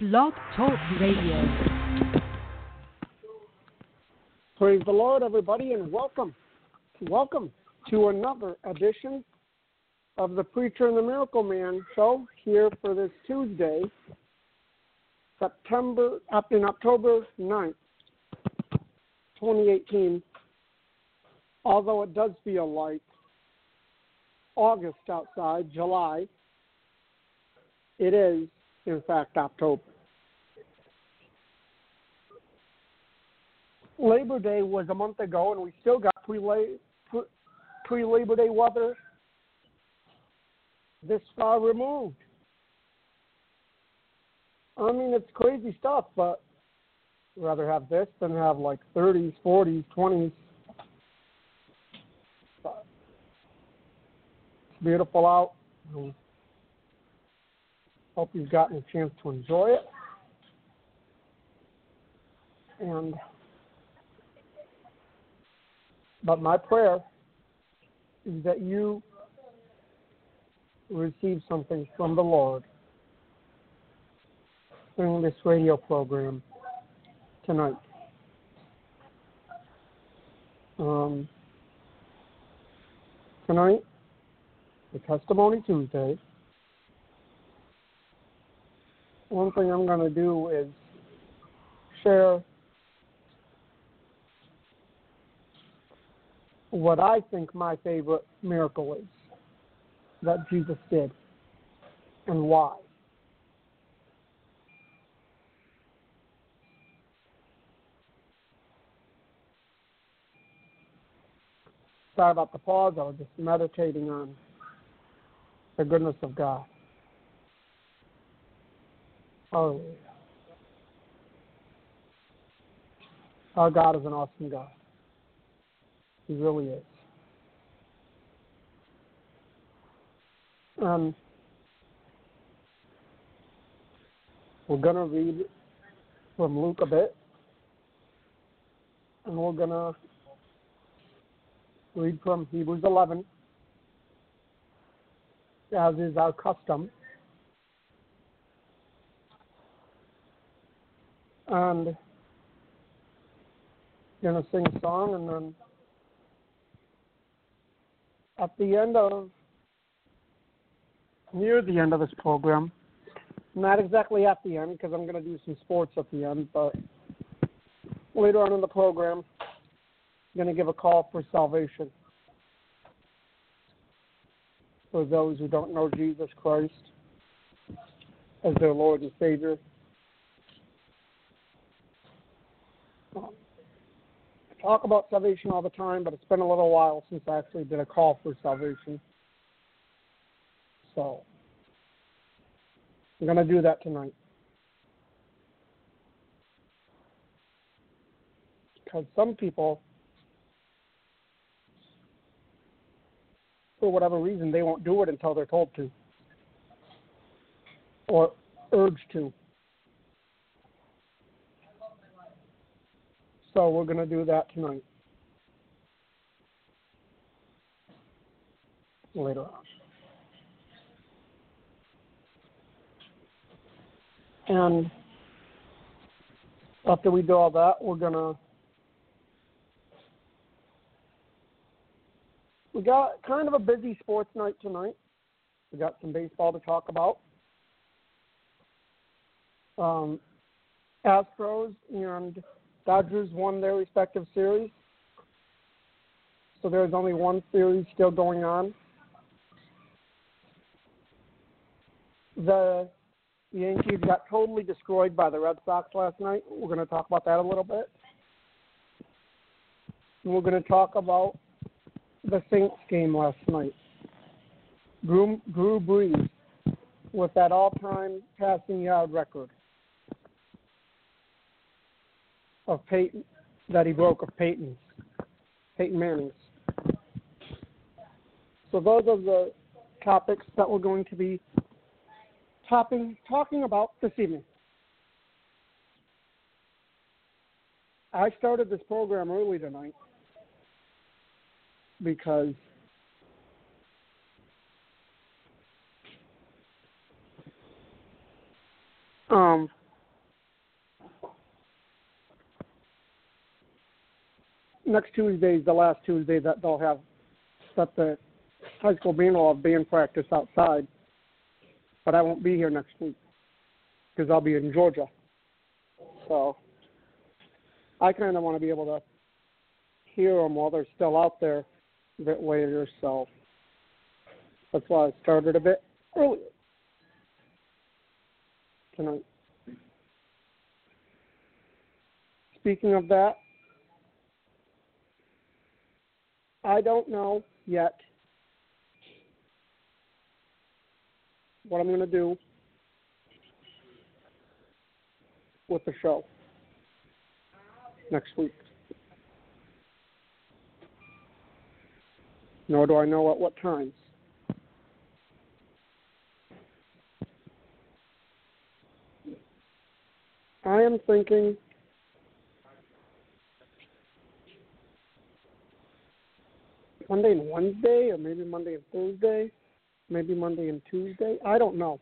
Blog Talk Radio. Praise the Lord, everybody, and welcome. Welcome to another edition of the Preacher and the Miracle Man show here for this Tuesday, October 9th, 2018. Although it does feel like August outside, July, it is, in fact, October. Labor Day was a month ago, and we still got pre-Labor Day weather this far removed. I mean, it's crazy stuff, but I'd rather have this than have like 30s, 40s, 20s. But it's beautiful out. Hope you've gotten a chance to enjoy it. But my prayer is that you receive something from the Lord during this radio program tonight. Tonight, the Testimony Tuesday. One thing I'm going to do is share what I think my favorite miracle is that Jesus did and why. Sorry about the pause. I was just meditating on the goodness of God. Hallelujah. Our God is an awesome God. He really is. We're going to read from Luke a bit, and we're going to read from Hebrews 11, as is our custom. And going to sing a song, and then near the end of this program, not exactly at the end because I'm going to do some sports at the end, but later on in the program, I'm going to give a call for salvation for those who don't know Jesus Christ as their Lord and Savior. I talk about salvation all the time, but it's been a little while since I actually did a call for salvation. So I'm going to do that tonight. Because some people, for whatever reason, they won't do it until they're told to or urged to. So we're going to do that tonight. Later on. And after we do all that, we got kind of a busy sports night tonight. We got some baseball to talk about. Astros and Dodgers won their respective series. So there's only one series still going on. The Yankees got totally destroyed by the Red Sox last night. We're going to talk about that a little bit. And we're going to talk about the Saints game last night. Drew Brees with that all-time passing yard record of Peyton, that he broke of Peyton Manning's. So those are the topics that we're going to be talking about this evening. I started this program early tonight because next Tuesday is the last Tuesday that they'll have that the high school band will have band practice outside. But I won't be here next week because I'll be in Georgia. So I kind of want to be able to hear them while they're still out there a bit later. So that's why I started a bit earlier tonight. Speaking of that, I don't know yet what I'm going to do with the show next week. Nor do I know at what times. I am thinking Monday and Wednesday, or maybe Monday and Thursday, maybe Monday and Tuesday. I don't know.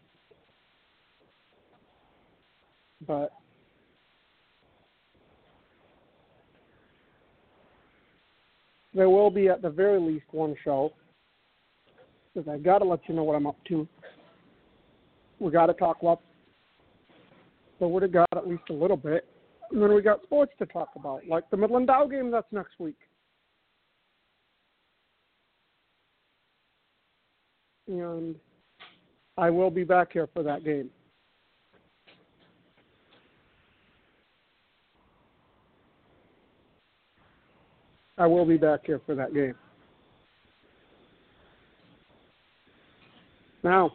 But there will be at the very least one show, because I got to let you know what I'm up to. We got to talk about the Word of God at least a little bit. And then we got sports to talk about, like the Midland Dow game that's next week. And I will be back here for that game. I will be back here for that game. Now,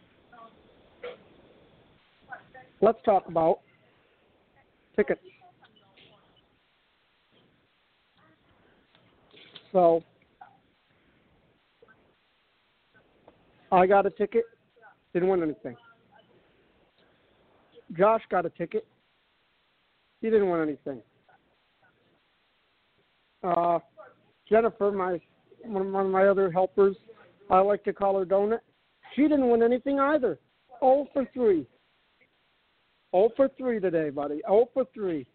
let's talk about tickets. So, I got a ticket, didn't win anything. Josh got a ticket, he didn't win anything. Jennifer, one of my other helpers, I like to call her Donut, she didn't win anything either. 0 for 3. 0 for 3 today, buddy. 0 for 3.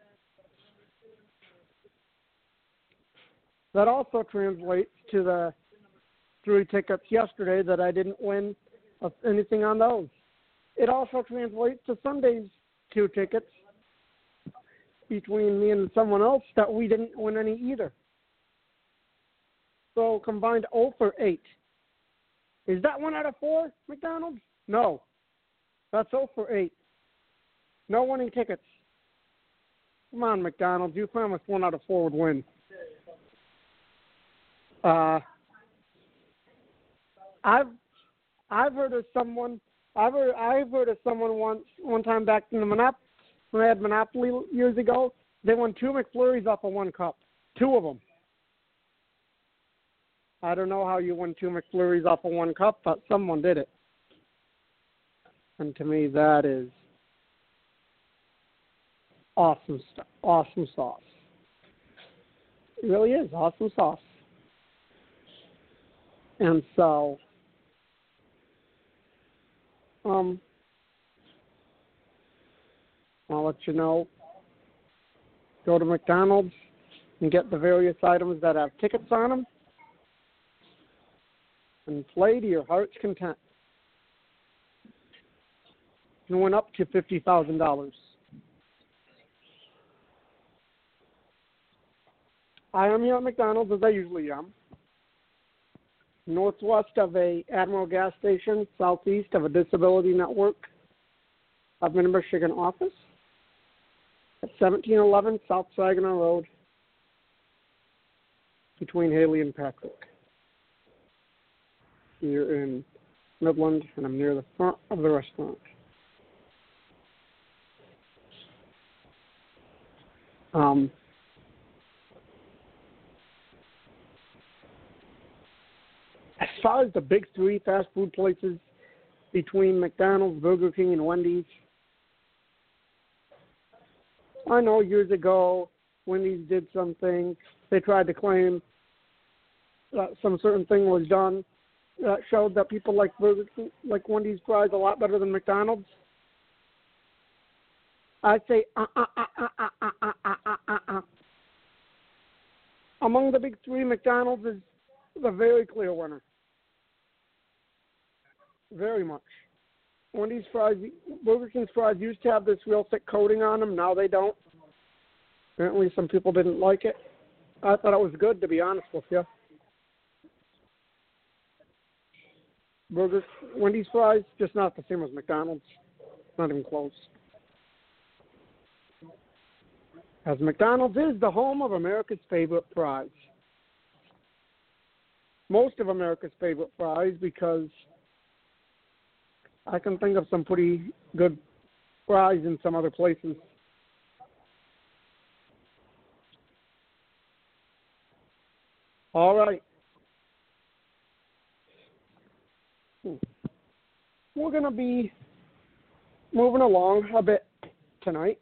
That also translates to the 3 tickets yesterday that I didn't win anything on those. It also translates to Sunday's 2 tickets between me and someone else that we didn't win any either. So combined 0 for 8. Is that 1 out of 4, McDonald's? No. That's 0 for 8. No winning tickets. Come on, McDonald's. You promised 1 out of 4 would win. I've heard of someone. I've heard of someone one time back in the when I had Monopoly years ago. They won 2 McFlurries off of 1 cup. 2 of them. I don't know how you win 2 McFlurries off of 1 cup, but someone did it. And to me, that is awesome stuff. Awesome sauce. It really is awesome sauce. And so, I'll let you know. Go to McDonald's and get the various items that have tickets on them and play to your heart's content. You win up to $50,000. I am here at McDonald's, as I usually am. Northwest of a Admiral gas station, southeast of a disability network of the Michigan office at 1711 South Saginaw Road between Haley and Patrick. Here in Midland, and I'm near the front of the restaurant. As far as the big 3 fast food places between McDonald's, Burger King, and Wendy's, I know years ago Wendy's did something. They tried to claim that some certain thing was done that showed that people like Burger King, like Wendy's fries a lot better than McDonald's. I say Among the big three, McDonald's is the very clear winner. Very much. Wendy's fries, Burger King's fries used to have this real thick coating on them. Now they don't. Apparently some people didn't like it. I thought it was good, to be honest with you. Wendy's fries, just not the same as McDonald's. Not even close. As McDonald's is the home of America's favorite fries. Most of America's favorite fries, because I can think of some pretty good fries in some other places. All right. We're going to be moving along a bit tonight.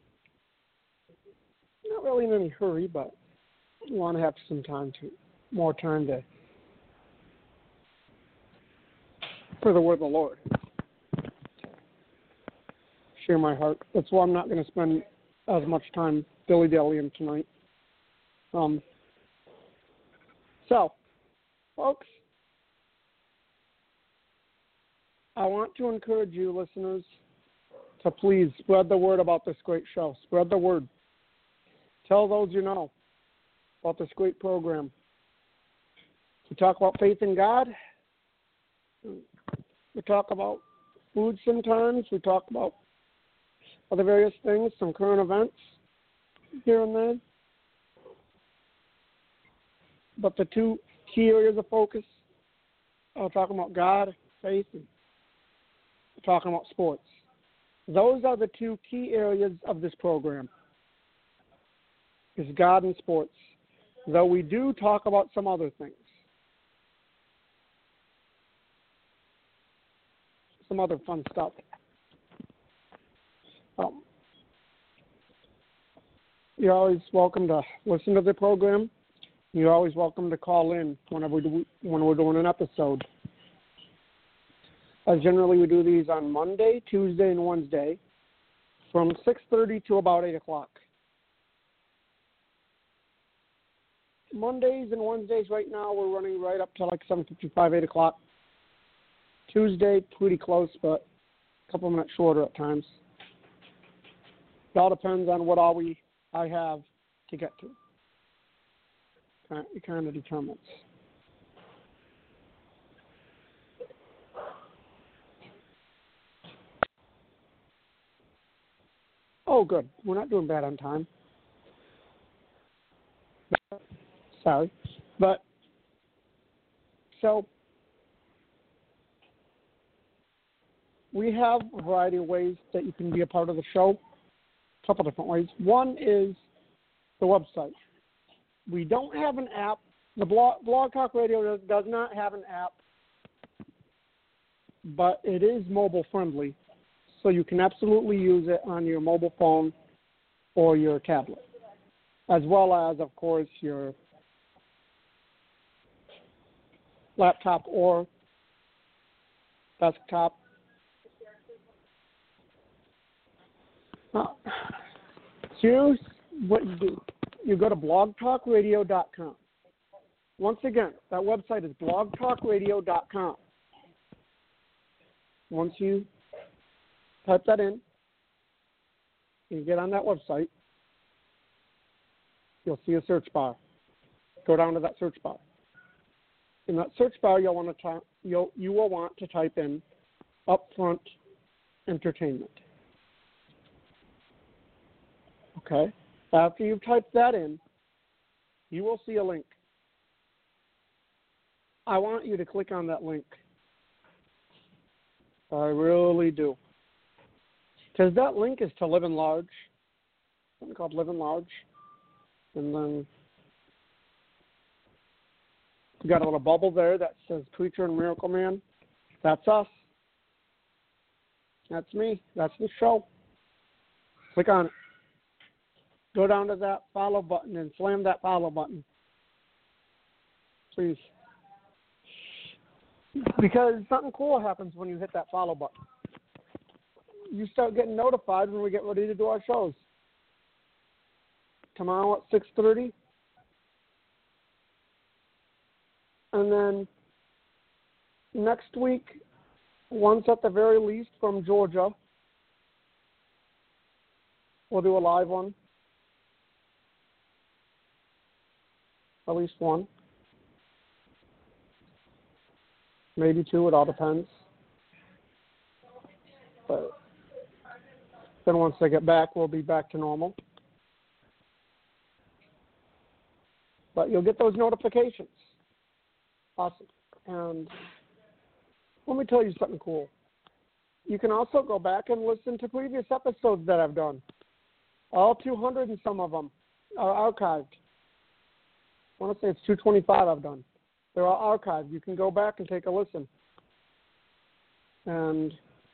Not really in any hurry, but we want to have more time for the word of the Lord. Share my heart. That's why I'm not going to spend as much time dilly-dallying tonight. So, folks, I want to encourage you, listeners, to please spread the word about this great show. Spread the word. Tell those you know about this great program. We talk about faith in God. We talk about food sometimes. We talk about other various things, some current events here and there. But the two key areas of focus are talking about God, faith, and talking about sports. Those are the two key areas of this program, is God and sports, though we do talk about some other things, some other fun stuff. You're always welcome to listen to the program. You're always welcome to call in when we're doing an episode. Generally, we do these on Monday, Tuesday, and Wednesday from 6:30 to about 8 o'clock. Mondays and Wednesdays right now, we're running right up to like 7:55, 8 o'clock. Tuesday, pretty close, but a couple minutes shorter at times. It all depends on what I have to get to. It kind of determines. Oh, good. We're not doing bad on time. Sorry. But, so, we have a variety of ways that you can be a part of the show. A couple different ways. One is the website. We don't have an app. The Blog Talk Radio does not have an app, but it is mobile friendly, so you can absolutely use it on your mobile phone or your tablet, as well as, of course, your laptop or desktop. Here's what you do. You go to blogtalkradio.com. Once again, that website is blogtalkradio.com. Once you type that in, you get on that website, you'll see a search bar. Go down to that search bar. In that search bar, you will want to type in Upfront Entertainment. Okay? After you've typed that in, you will see a link. I want you to click on that link. I really do. Because that link is to Live Enlarge. Something called Live Enlarge. And then you got a little bubble there that says Preacher and Miracle Man. That's us. That's me. That's the show. Click on it. Go down to that follow button and slam that follow button. Please. Because something cool happens when you hit that follow button. You start getting notified when we get ready to do our shows. Tomorrow at 6:30, And then next week, once at the very least from Georgia. We'll do a live one. At least one. Maybe two, it all depends. But then once they get back, we'll be back to normal. But you'll get those notifications. Awesome. And let me tell you something cool. You can also go back and listen to previous episodes that I've done. All 200 and some of them are archived. I want to say it's 225 I've done. They're all archived. You can go back and take a listen and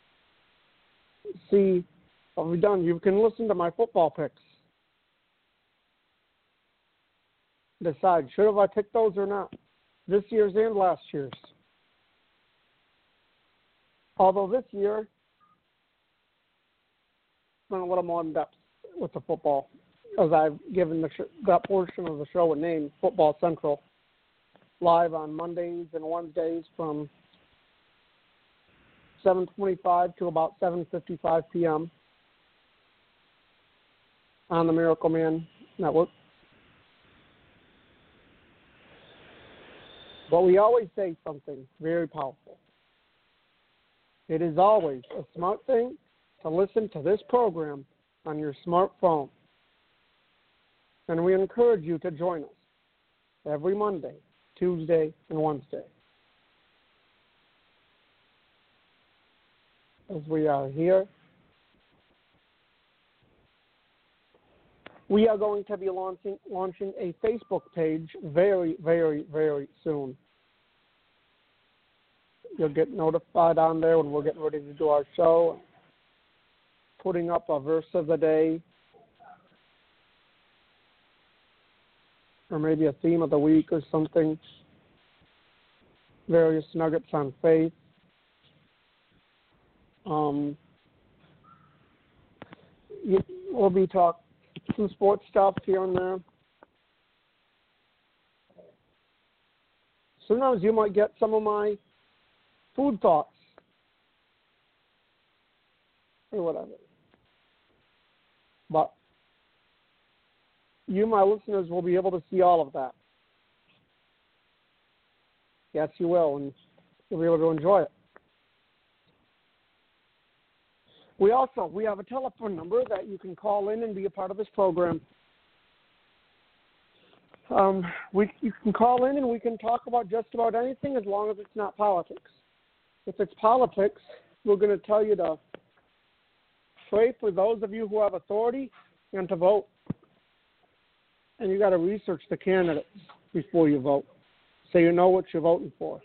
see what we've done. You can listen to my football picks. Decide, should have I picked those or not? This year's and last year's. Although this year, went a little more in depth with the football, as I've given that portion of the show a name, Football Central, live on Mondays and Wednesdays from 7:25 to about 7:55 p.m. on the Miracle Man Network. But we always say something very powerful. It is always a smart thing to listen to this program on your smartphone. And we encourage you to join us every Monday, Tuesday, and Wednesday. As we are here, we are going to be launching a Facebook page very, very, very soon. You'll get notified on there when we're getting ready to do our show, putting up a verse of the day, or maybe a theme of the week or something, various nuggets on faith. We'll be talking some sports stuff here and there. Sometimes you might get some of my food thoughts or whatever. But you, my listeners, will be able to see all of that. Yes, you will, and you'll be able to enjoy it. We have a telephone number that you can call in and be a part of this program. You can call in and we can talk about just about anything as long as it's not politics. If it's politics, we're going to tell you to pray for those of you who have authority and to vote. And you got to research the candidates before you vote, so you know what you're voting for.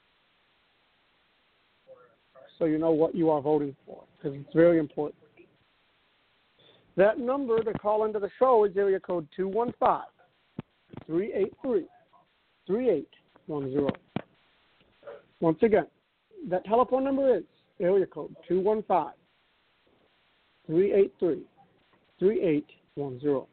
So you know what you are voting for, because it's very important. That number to call into the show is area code 215-383-3810. Once again, that telephone number is area code 215-383-3810.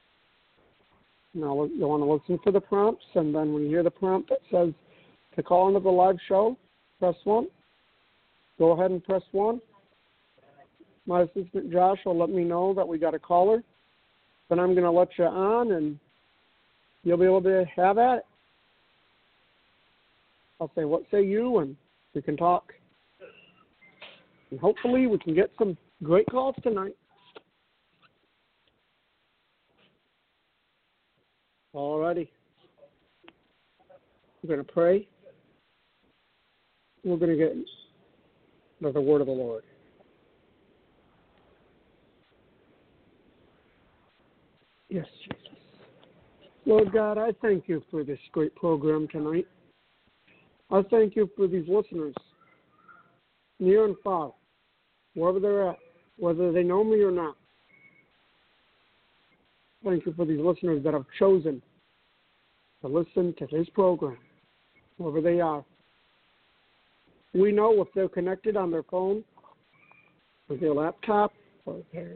Now, you'll want to listen for the prompts, and then when you hear the prompt that says to call into the live show, press 1. Go ahead and press 1. My assistant Josh will let me know that we got a caller. Then I'm going to let you on, and you'll be able to have at it. I'll say, what say you, and we can talk. And hopefully we can get some great calls tonight. All righty. We're going to pray. We're going to get the word of the Lord. Yes, Jesus. Lord God, I thank you for this great program tonight. I thank you for these listeners, near and far, wherever they're at, whether they know me or not. Thank you for these listeners that have chosen to listen to this program, wherever they are. We know if they're connected on their phone, or their laptop, or their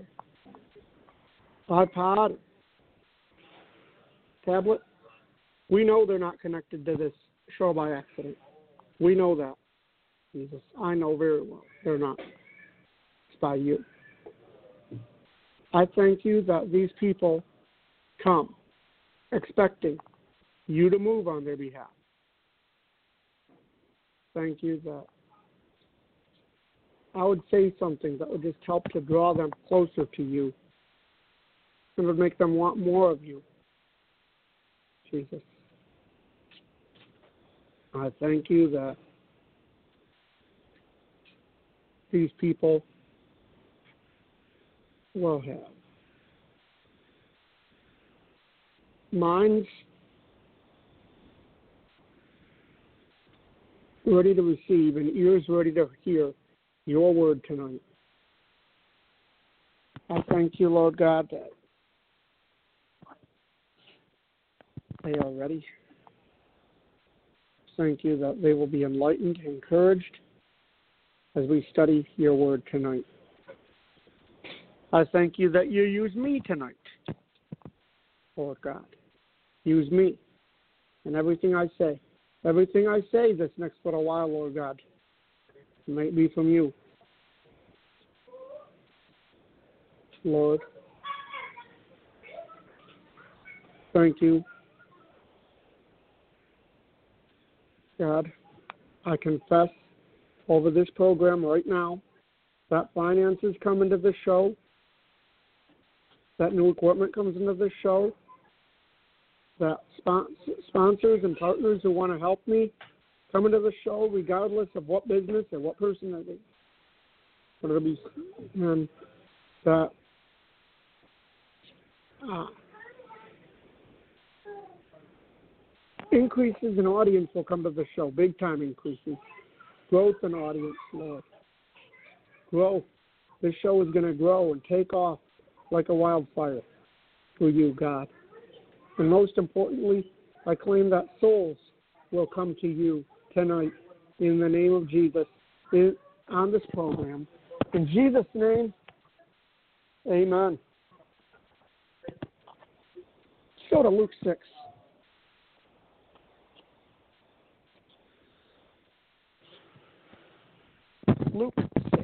iPod, tablet, we know they're not connected to this show by accident. We know that, Jesus. I know very well they're not. It's by you. I thank you that these people come expecting you to move on their behalf. Thank you that I would say something that would just help to draw them closer to you and would make them want more of you, Jesus. I thank you that these people will have minds ready to receive and ears ready to hear your word tonight. I thank you, Lord God, that they are ready. Thank you that they will be enlightened, encouraged as we study your word tonight. I thank you that you use me tonight, Lord God. Use me in everything I say. Everything I say this next little while, Lord God, might be from you. Lord, thank you. God, I confess over this program right now that finances come into this show, that new equipment comes into this show, that sponsors and partners who want to help me come into the show regardless of what business and what person it is. But it'll be, and that increases in audience will come to the show, big time increases. Growth in audience, Lord. Growth. This show is going to grow and take off like a wildfire for you, God. And most importantly, I claim that souls will come to you tonight in the name of Jesus on this program. In Jesus' name, amen. Let's go to Luke 6. Luke 6.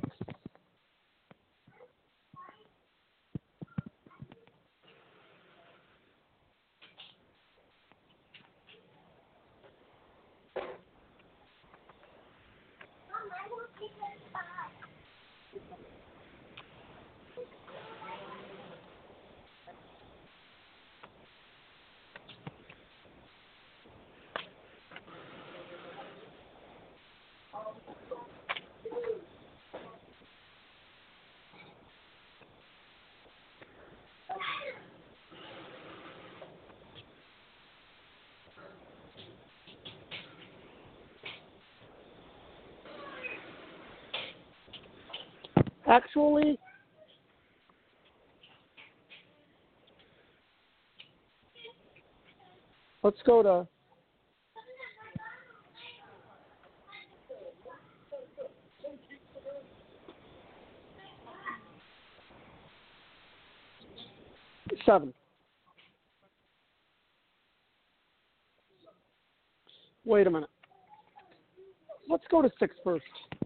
Actually, let's go to seven. Wait a minute. Let's go to 6 first.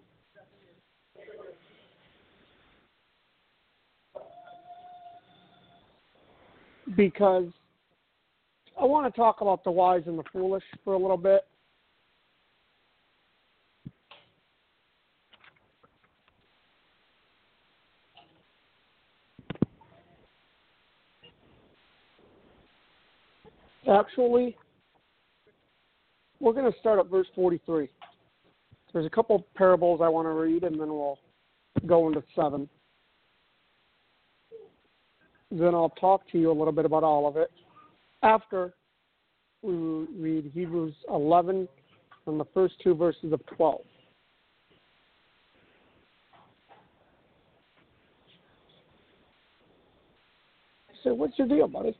Because I want to talk about the wise and the foolish for a little bit. Actually, we're going to start at verse 43. There's a couple parables I want to read, and then we'll go into 7. Then I'll talk to you a little bit about all of it after we read Hebrews 11 and the first 2 verses of 12. So what's your deal, buddy?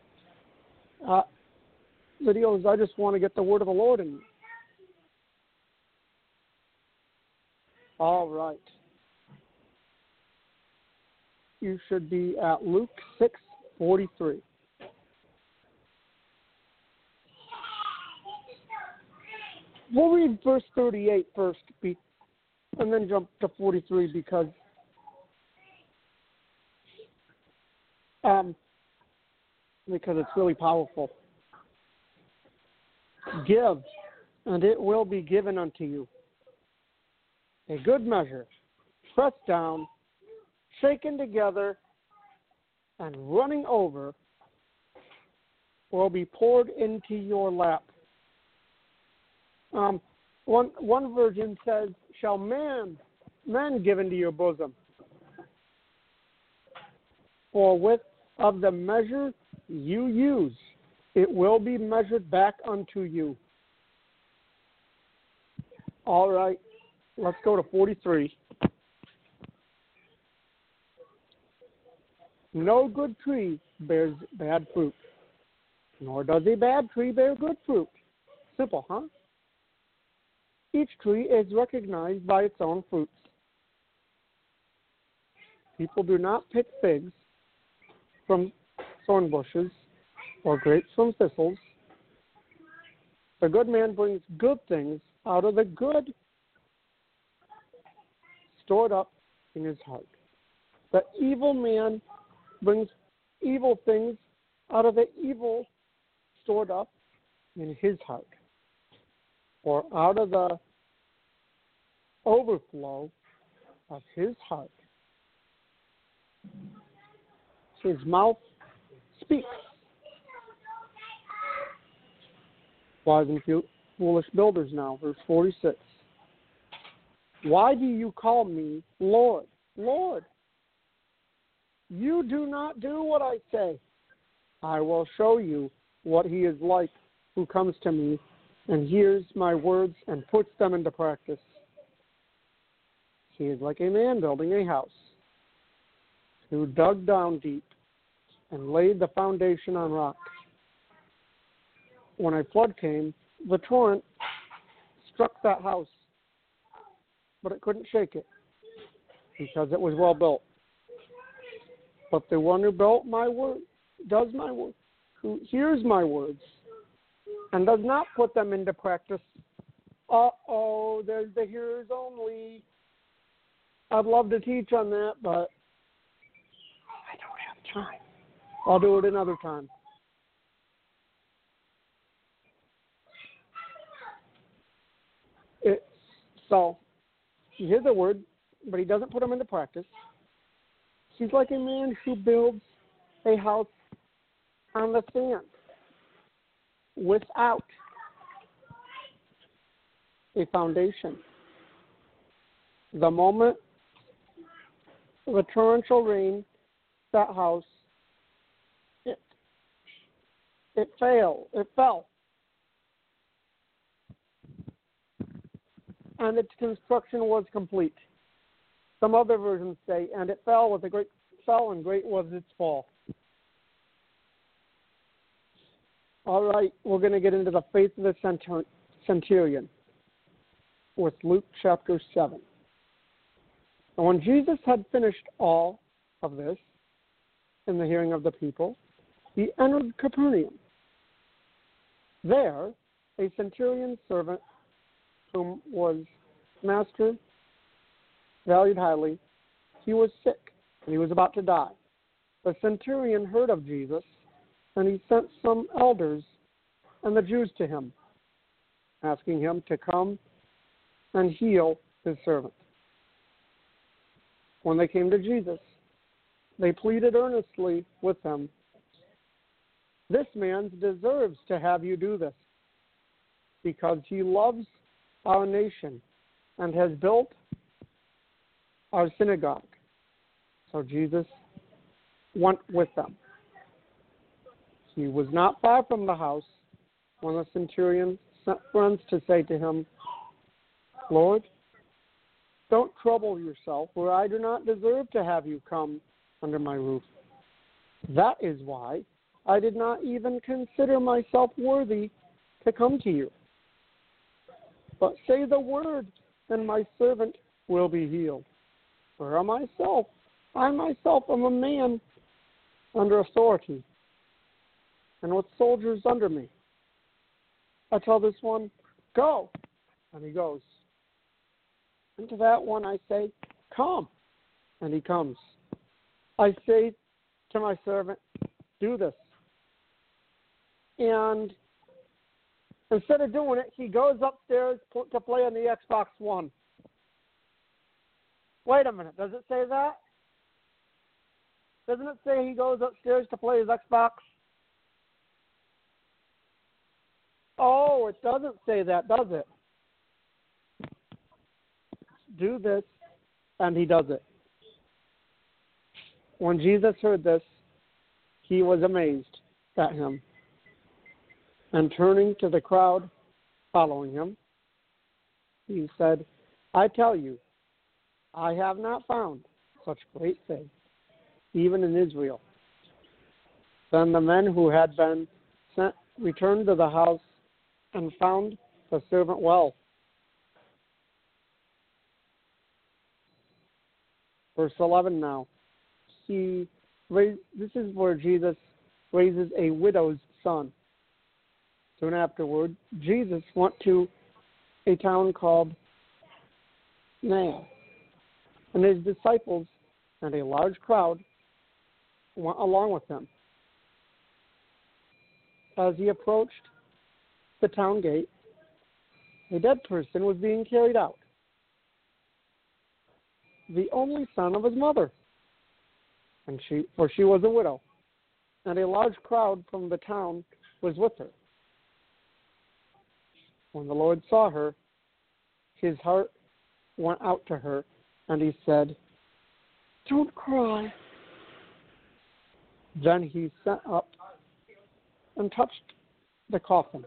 The deal is I just want to get the word of the Lord in me. All right. You should be at Luke 6:43. We'll read verse 38 first, and then jump to 43 because it's really powerful. Give, and it will be given unto you. A good measure, pressed down, shaken together, and running over, will be poured into your lap. One version says, shall men give into your bosom. For with of the measure you use, it will be measured back unto you. All right, let's go to 43. No good tree bears bad fruit, nor does a bad tree bear good fruit. Simple, huh? Each tree is recognized by its own fruits. People do not pick figs from thorn bushes or grapes from thistles. The good man brings good things out of the good stored up in his heart. The evil man brings evil things out of the evil stored up in his heart. For out of the overflow of his heart, his mouth speaks. Wise and foolish builders now, verse 46. Why do you call me Lord, Lord? You do not do what I say. I will show you what he is like who comes to me and hears my words and puts them into practice. He is like a man building a house who dug down deep and laid the foundation on rock. When a flood came, the torrent struck that house, but it couldn't shake it because it was well built. But the one who built my word, does my word, who hears my words and does not put them into practice, there's the hearers only. I'd love to teach on that, but I don't have time. I'll do it another time. So, he hears the word, but he doesn't put them into practice. He's like a man who builds a house on the sand without a foundation. The moment the torrential rain, that house, it fell. And its construction was complete. Some other versions say, and it fell with a great fell, and great was its fall. All right, we're going to get into the faith of the centurion with Luke chapter 7. And when Jesus had finished all of this in the hearing of the people, he entered Capernaum. There, a centurion's servant, whom was master valued highly, he was sick, and he was about to die. The centurion heard of Jesus, and he sent some elders and the Jews to him, asking him to come and heal his servant. When they came to Jesus, they pleaded earnestly with him, "This man deserves to have you do this, because he loves our nation and has built our synagogue." So Jesus went with them. He was not far from the house when the centurion sent friends to say to him, "Lord, don't trouble yourself, for I do not deserve to have you come under my roof. That is why I did not even consider myself worthy to come to you. But say the word, and my servant will be healed. For I myself am a man under authority, and with soldiers under me. I tell this one, go, And he goes. And to that one I say, come. And he comes. I say to my servant, do this. And instead of doing it, he goes upstairs to play on the Xbox One. Wait a minute, does it say that? Doesn't it say he goes upstairs to play his Xbox? Oh, it doesn't say that, does it? Do this, and he does it. When Jesus heard this, he was amazed at him. And turning to the crowd following him, he said, I tell you, I have not found such great faith, even in Israel. Then the men who had been sent returned to the house and found the servant well. Verse 11 now. This is where Jesus raises a widow's son. Soon afterward, Jesus went to a town called Nain, and his disciples and a large crowd went along with him. As he approached the town gate, a dead person was being carried out, the only son of his mother, for she was a widow, and a large crowd from the town was with her. When the Lord saw her, his heart went out to her, and he said, don't cry. Then he sat up and touched the coffin,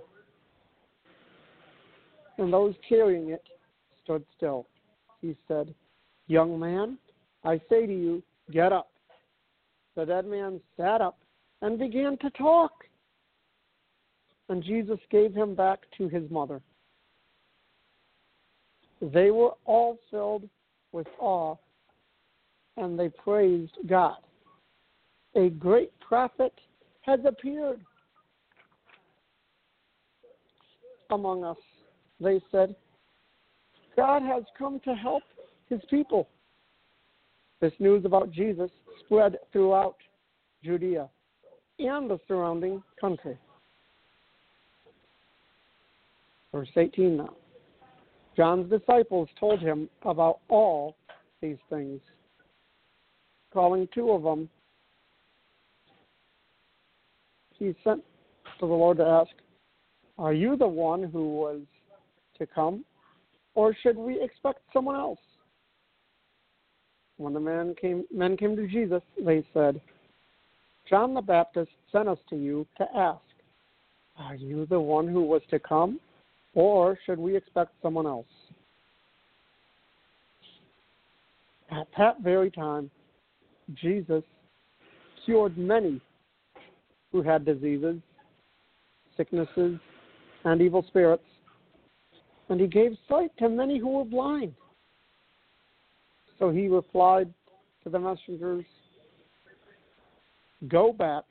and those carrying it stood still. He said, young man, I say to you, get up. The dead man sat up and began to talk. And Jesus gave him back to his mother. They were all filled with awe, and they praised God. A great prophet has appeared among us, they said. God has come to help his people. This news about Jesus spread throughout Judea and the surrounding country. Verse 18 now. John's disciples told him about all these things. Calling two of them, he sent to the Lord to ask, are you the one who was to come, or should we expect someone else? When the men came to Jesus, they said, John the Baptist sent us to you to ask, are you the one who was to come, or should we expect someone else? At that very time, Jesus cured many who had diseases, sicknesses, and evil spirits, and he gave sight to many who were blind. So he replied to the messengers, go back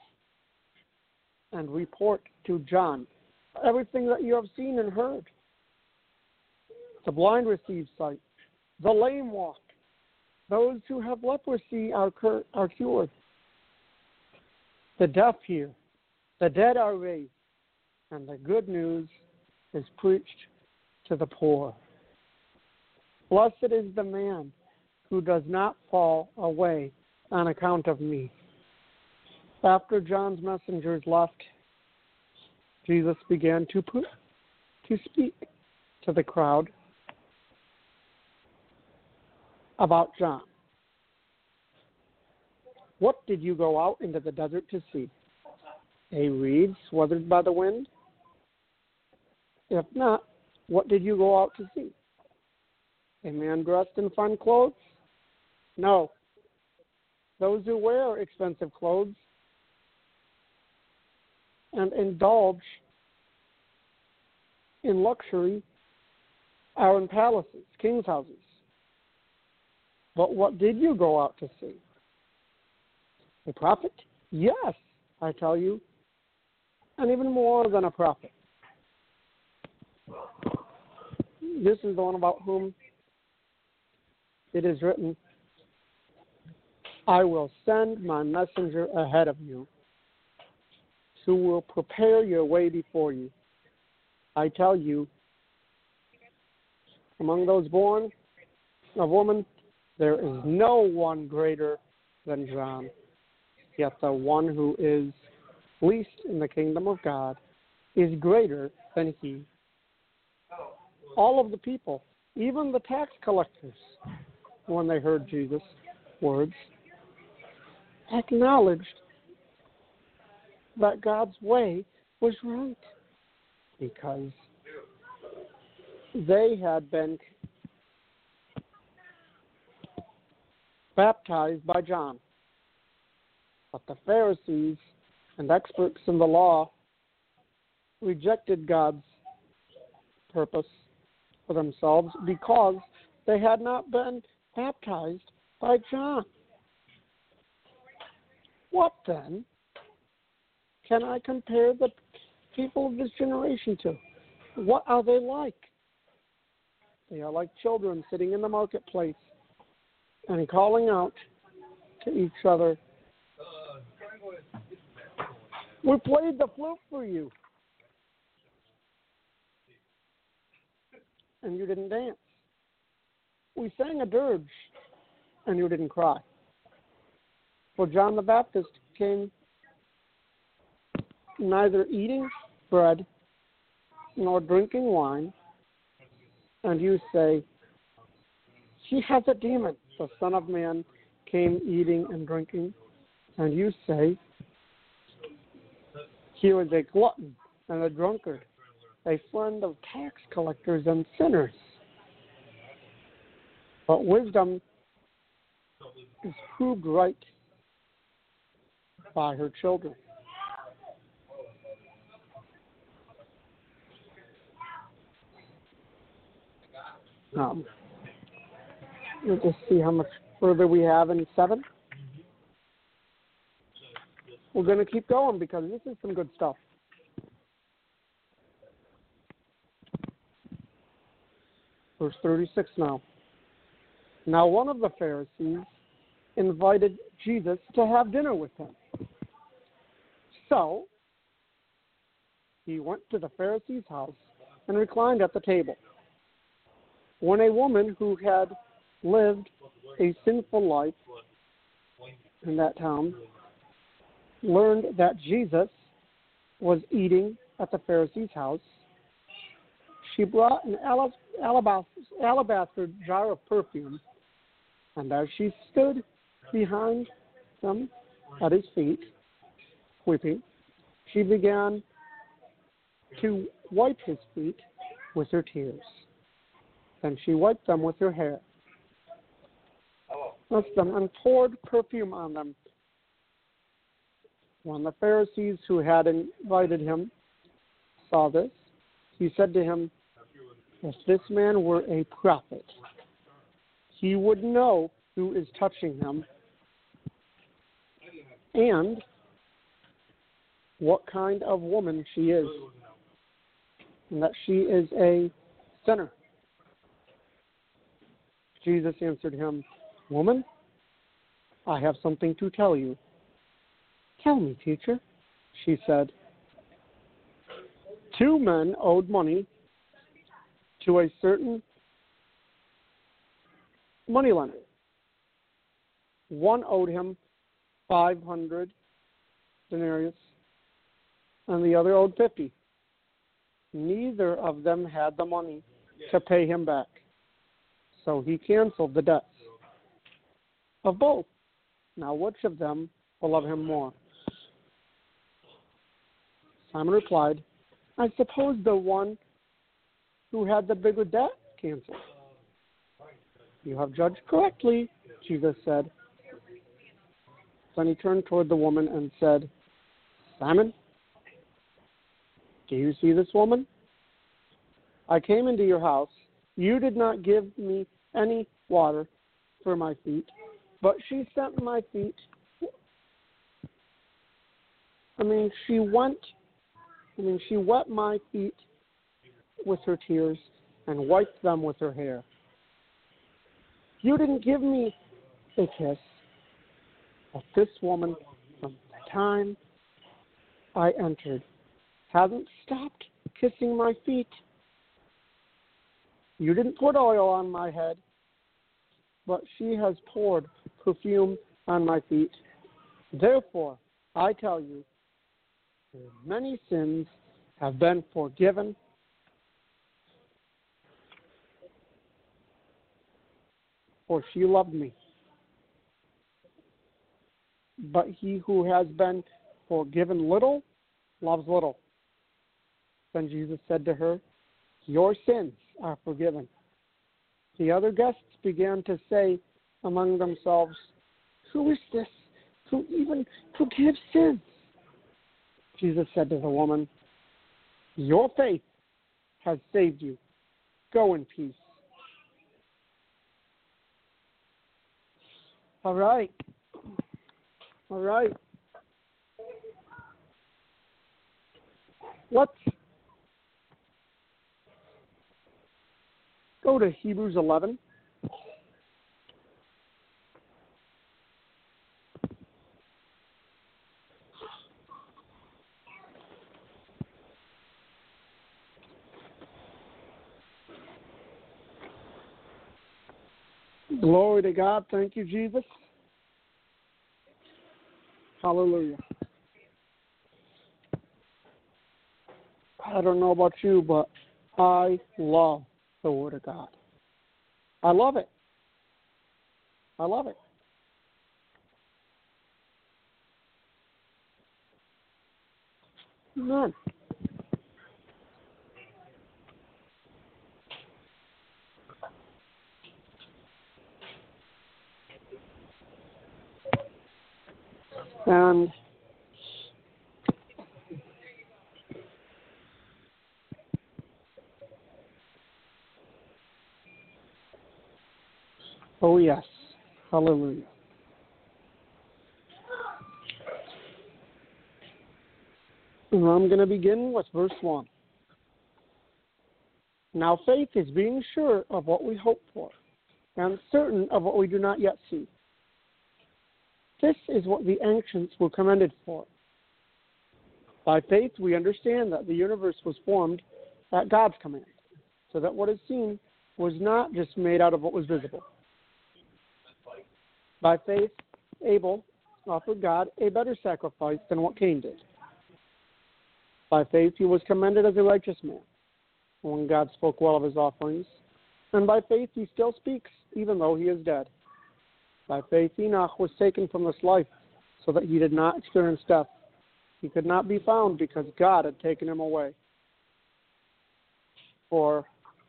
and report to John everything that you have seen and heard. The blind receive sight, the lame walk, those who have leprosy are cured, the deaf hear, the dead are raised, and the good news is preached to the poor. Blessed is the man who does not fall away on account of me. After John's messengers left, Jesus began to speak to the crowd about John. What did you go out into the desert to see? A reed sweathered by the wind? If not, what did you go out to see? A man dressed in fine clothes? No. Those who wear expensive clothes and indulge in luxury are in palaces, king's houses. But what did you go out to see? A prophet? Yes, I tell you, and even more than a prophet. This is the one about whom it is written, I will send my messenger ahead of you, who will prepare your way before you. I tell you, among those born of woman, there is no one greater than John. Yet the one who is least in the kingdom of God is greater than he. All of the people, even the tax collectors, when they heard Jesus' words, acknowledged that God's way was right because they had been baptized by John. But the Pharisees and experts in the law rejected God's purpose for themselves because they had not been baptized by John. What then can I compare the people of this generation to? What are they like? They are like children sitting in the marketplace and calling out to each other, we played the flute for you, and you didn't dance. We sang a dirge, and you didn't cry. For John the Baptist came neither eating bread nor drinking wine, and you say, he has a demon. The Son of Man came eating and drinking, and you say, he was a glutton and a drunkard, a friend of tax collectors and sinners. But wisdom is proved right by her children. Let's just see how much further we have in 7. We're going to keep going because this is some good stuff. Verse 36 now. Now one of the Pharisees invited Jesus to have dinner with him. So he went to the Pharisee's house and reclined at the table. When a woman who had lived a sinful life in that town learned that Jesus was eating at the Pharisee's house, she brought an alabaster jar of perfume, and as she stood behind him at his feet, weeping, she began to wipe his feet with her tears. Then she wiped them with her hair, kissed them, and poured perfume on them. When the Pharisees who had invited him saw this, he said to him, if this man were a prophet, he would know who is touching him and what kind of woman she is, and that she is a sinner. Jesus answered him, woman, I have something to tell you. Tell me, teacher, she said. 2 men owed money to a certain moneylender. One owed him 500 denarius, and the other owed 50. Neither of them had the money to pay him back, so he canceled the debts of both. Now, which of them will love him more? Simon replied, I suppose the one who had the bigger debt canceled. You have judged correctly, Jesus said. Then he turned toward the woman and said, Simon, do you see this woman? I came into your house. You did not give me any water for my feet, but she wet my feet. She wet my feet with her tears and wiped them with her hair. You didn't give me a kiss, but this woman, from the time I entered, hasn't stopped kissing my feet. You didn't put oil on my head, but she has poured perfume on my feet. Therefore, I tell you, many sins have been forgiven, for she loved me. But he who has been forgiven little loves little. Then Jesus said to her, your sins are forgiven. The other guests began to say among themselves, who is this who even forgives sins? Jesus said to the woman, your faith has saved you. Go in peace. All right. Let's go to Hebrews 11. Glory to God. Thank you, Jesus. Hallelujah. I don't know about you, but I love the Word of God. I love it. Amen. And oh, yes. Hallelujah. And I'm going to begin with verse 1. Now faith is being sure of what we hope for, and certain of what we do not yet see. This is what the ancients were commended for. By faith we understand that the universe was formed at God's command, so that what is seen was not just made out of what was visible. By faith, Abel offered God a better sacrifice than what Cain did. By faith, he was commended as a righteous man when God spoke well of his offerings. And by faith, he still speaks, even though he is dead. By faith, Enoch was taken from this life so that he did not experience death. He could not be found because God had taken him away. For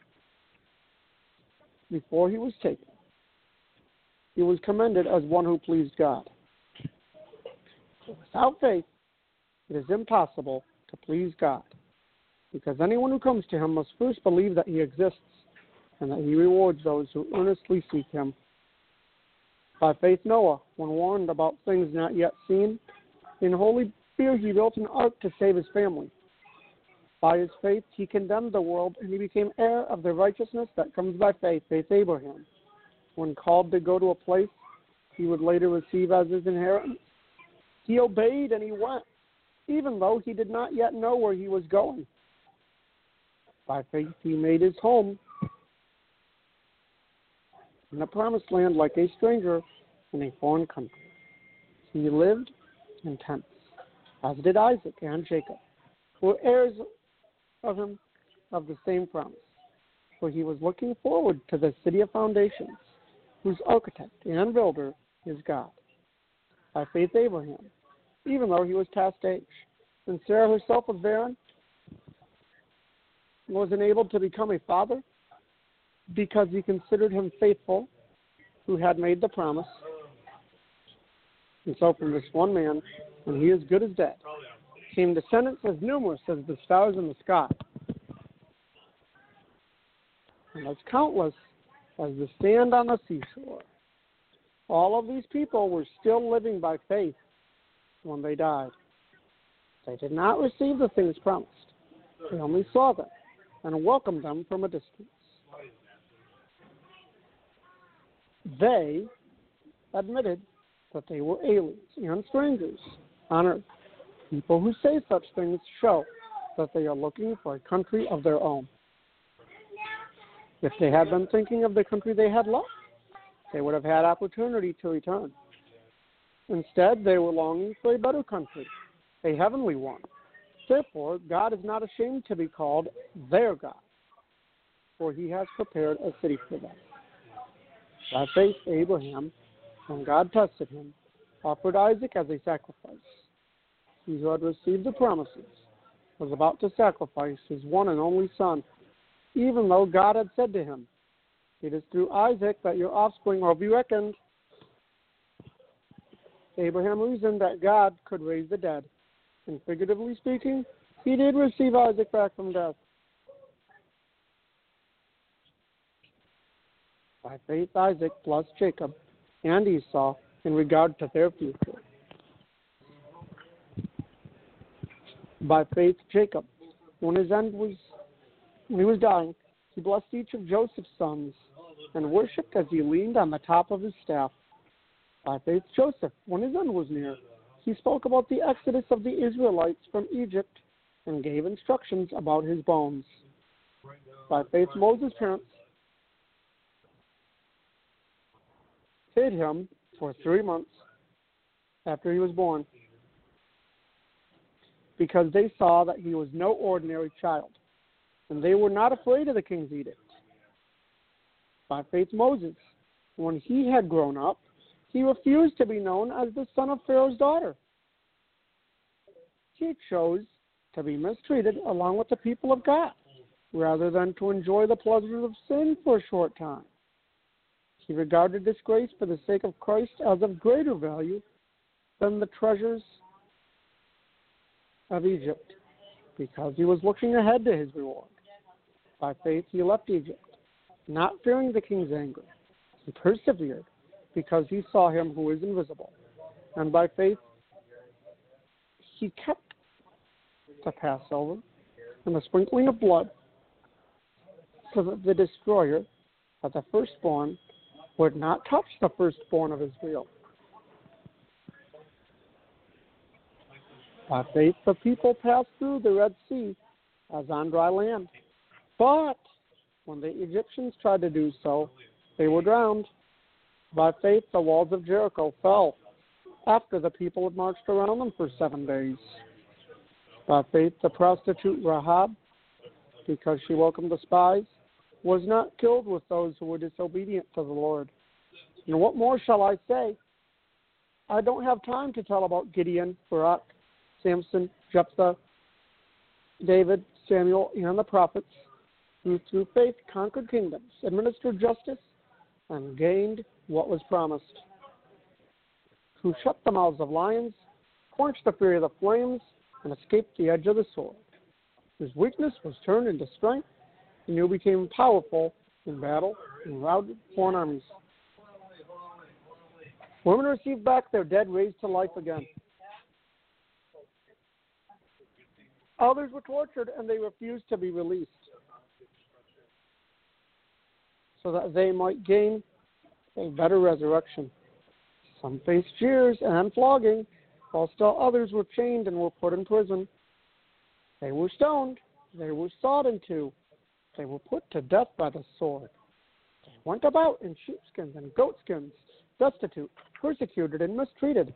before he was taken, he was commended as one who pleased God. Without faith, it is impossible to please God, because anyone who comes to him must first believe that he exists and that he rewards those who earnestly seek him. By faith, Noah, when warned about things not yet seen, in holy fear he built an ark to save his family. By his faith, he condemned the world, and he became heir of the righteousness that comes by faith, Abraham. When called to go to a place he would later receive as his inheritance, he obeyed and he went, even though he did not yet know where he was going. By faith, he made his home in the promised land like a stranger in a foreign country. He lived in tents, as did Isaac and Jacob, who were heirs of him of the same promise. For he was looking forward to the city of foundations, whose architect and builder is God. By faith, Abraham, even though he was past age, and Sarah herself was barren, was enabled to become a father because he considered him faithful who had made the promise. And so from this one man, when he is good as dead, came descendants as numerous as the stars in the sky, and as countless as the sand on the seashore. All of these people were still living by faith when they died. They did not receive the things promised. They only saw them and welcomed them from a distance. They admitted that they were aliens and strangers on earth. People who say such things show that they are looking for a country of their own. If they had been thinking of the country they had left, they would have had opportunity to return. Instead, they were longing for a better country, a heavenly one. Therefore, God is not ashamed to be called their God, for he has prepared a city for them. By faith, Abraham, when God tested him, offered Isaac as a sacrifice. He who had received the promises was about to sacrifice his one and only son, even though God had said to him, "It is through Isaac that your offspring will be reckoned." Abraham reasoned that God could raise the dead, and figuratively speaking, he did receive Isaac back from death. By faith, Isaac blessed Jacob and Esau in regard to their future. By faith, Jacob, when he was dying, he blessed each of Joseph's sons and worshipped as he leaned on the top of his staff. By faith, Joseph, when his end was near, he spoke about the exodus of the Israelites from Egypt and gave instructions about his bones. By faith, Moses' parents hid him for 3 months after he was born, because they saw that he was no ordinary child, and they were not afraid of the king's edict. By faith, Moses, when he had grown up, he refused to be known as the son of Pharaoh's daughter. He chose to be mistreated along with the people of God, rather than to enjoy the pleasures of sin for a short time. He regarded disgrace for the sake of Christ as of greater value than the treasures of Egypt, because he was looking ahead to his reward. By faith, he left Egypt, not fearing the king's anger. He persevered, because he saw him who is invisible. And by faith, he kept the Passover and the sprinkling of blood, so that the destroyer of the firstborn would not touch the firstborn of Israel. By faith, the people passed through the Red Sea as on dry land. But when the Egyptians tried to do so, they were drowned. By faith, the walls of Jericho fell after the people had marched around them for 7 days. By faith, the prostitute Rahab, because she welcomed the spies, was not killed with those who were disobedient to the Lord. And what more shall I say? I don't have time to tell about Gideon, Barak, Samson, Jephthah, David, Samuel, and the prophets, who through faith conquered kingdoms, administered justice, and gained what was promised, who shut the mouths of lions, quenched the fury of the flames, and escaped the edge of the sword, whose weakness was turned into strength, and who became powerful in battle and routed foreign armies. Women received back their dead raised to life again. Others were tortured, and they refused to be released, so that they might gain a better resurrection. Some faced jeers and flogging, while still others were chained and were put in prison. They were stoned, they were sawed in two, they were put to death by the sword. They went about in sheepskins and goatskins, destitute, persecuted, and mistreated.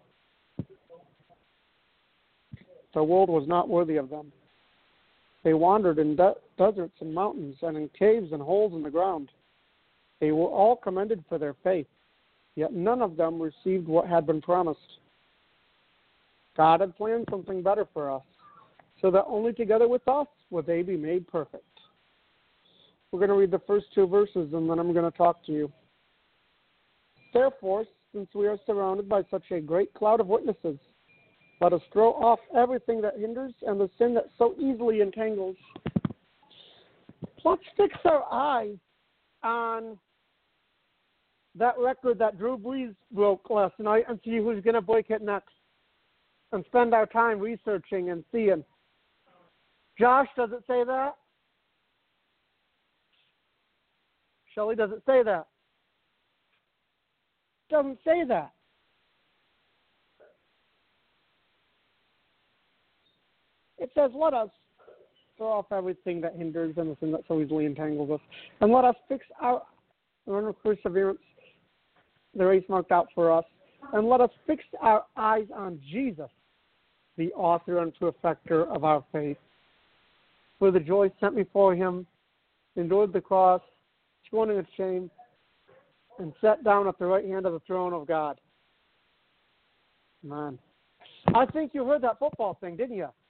The world was not worthy of them. They wandered in deserts and mountains, and in caves and holes in the ground. They were all commended for their faith, yet none of them received what had been promised. God had planned something better for us, so that only together with us would they be made perfect. We're going to read the first 2 verses, and then I'm going to talk to you. Therefore, since we are surrounded by such a great cloud of witnesses, let us throw off everything that hinders and the sin that so easily entangles. Let's fix our eye on that record that Drew Brees broke last night and see who's going to break it next, and spend our time researching and seeing. Josh, does it say that? Shelley, does it say that? It doesn't say that. It says, let us throw off everything that hinders and the sin that so easily entangles us, and let us fix our run of perseverance, the race marked out for us, and let us fix our eyes on Jesus, the author and perfecter of our faith. For the joy set before him, endured the cross, scorning its shame, and sat down at the right hand of the throne of God. Man. I think you heard that football thing, didn't you?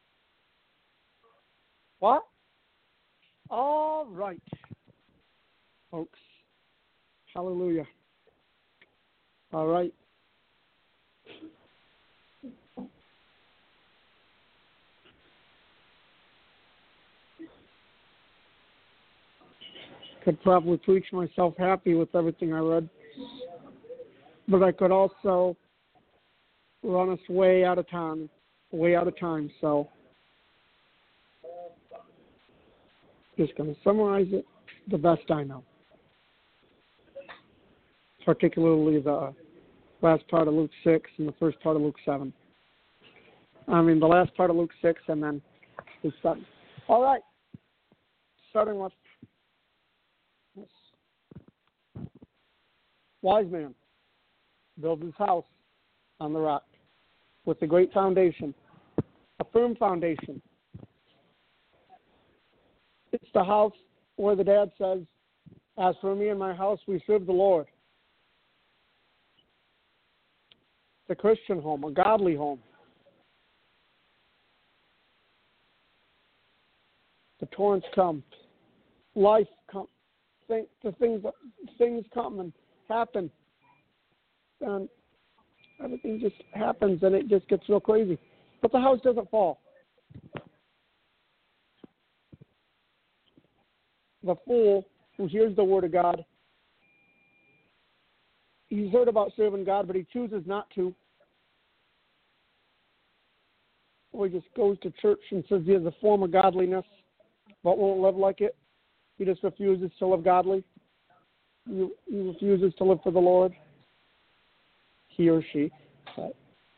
What? All right, folks. Hallelujah. All right. Could probably preach myself happy with everything I read, but I could also run us way out of time, so just going to summarize it the best I know, particularly the last part of Luke 6 and the first part of Luke 7. I mean, the last part of Luke 6 and then Luke 7. All right, starting with this. Wise man builds his house on the rock with a great foundation, a firm foundation. It's the house where the dad says, as for me and my house, we serve the Lord. It's a Christian home, a godly home. The torrents come, life comes, things come and happen, and everything just happens, and it just gets real crazy. But the house doesn't fall. The fool who hears the word of God, he's heard about serving God, but he chooses not to. Or he just goes to church and says he has a form of godliness, but won't live like it. He just refuses to live godly. He refuses to live for the Lord. He or she. But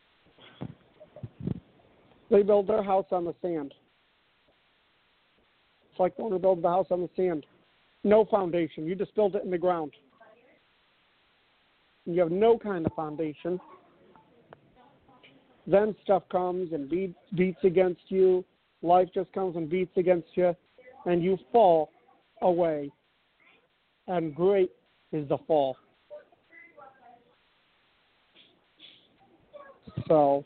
they build their house on the sand. It's like the one who builds the house on the sand. No foundation. You just build it in the ground. You have no kind of foundation. Then stuff comes and beats against you. Life just comes and beats against you. And you fall away. And great is the fall. So,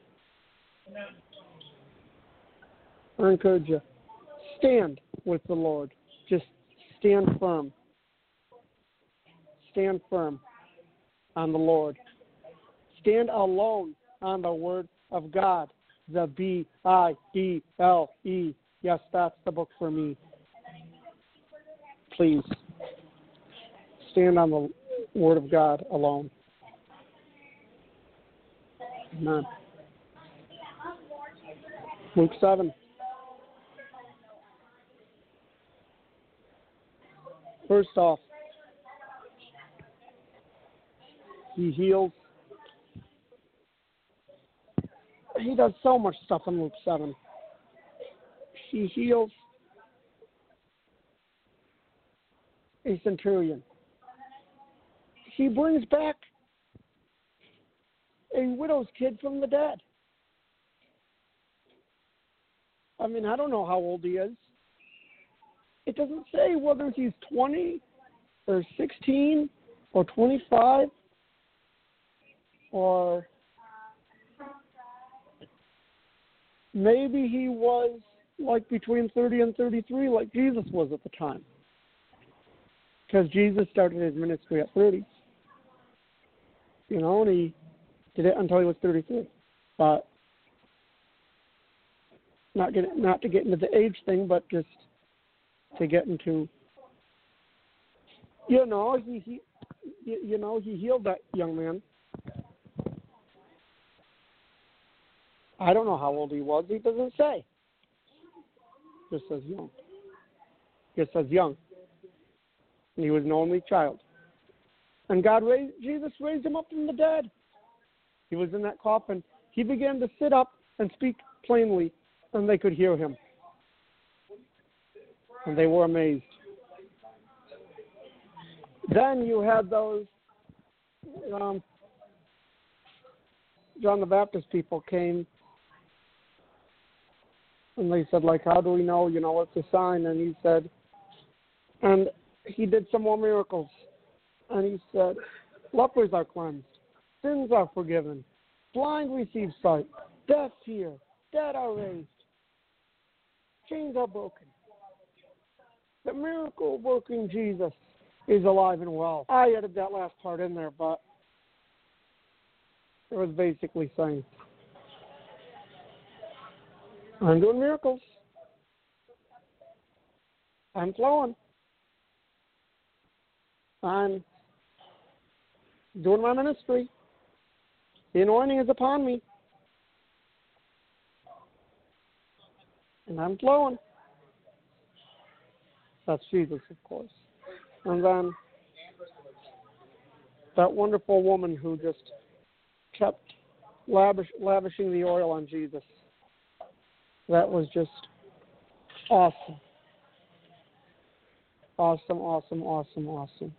I encourage you, stand with the Lord. Just stand firm. Stand firm on the Lord. Stand alone on the Word of God. The Bible. Yes, that's the book for me. Please, stand on the Word of God alone. Amen. Luke 7. First off, he heals. He does so much stuff in Luke 7. He heals a centurion. He brings back a widow's kid from the dead. I mean, I don't know how old he is. It doesn't say whether he's 20 or 16 or 25 or maybe he was like between 30 and 33 like Jesus was at the time. Because Jesus started his ministry at 30. You know, and he did it until he was 33. But not to get into the age thing, but just to get into, he healed that young man. I don't know how old he was. He doesn't say. Just says young. Just says young. He was an only child. And Jesus raised him up from the dead. He was in that coffin. He began to sit up and speak plainly, and they could hear him. And they were amazed. Then you had those John the Baptist people came, and they said, like, how do we know, what's a sign? And he said, and he did some more miracles. And he said, lepers are cleansed, sins are forgiven, blind receive sight, deaf hear, dead are raised, chains are broken. The miracle-working Jesus is alive and well. I added that last part in there, but it was basically saying, I'm doing miracles. I'm flowing. I'm doing my ministry. The anointing is upon me. And I'm flowing. That's Jesus, of course. And then that wonderful woman who just kept lavishing the oil on Jesus. That was just awesome. Awesome, awesome, awesome, awesome.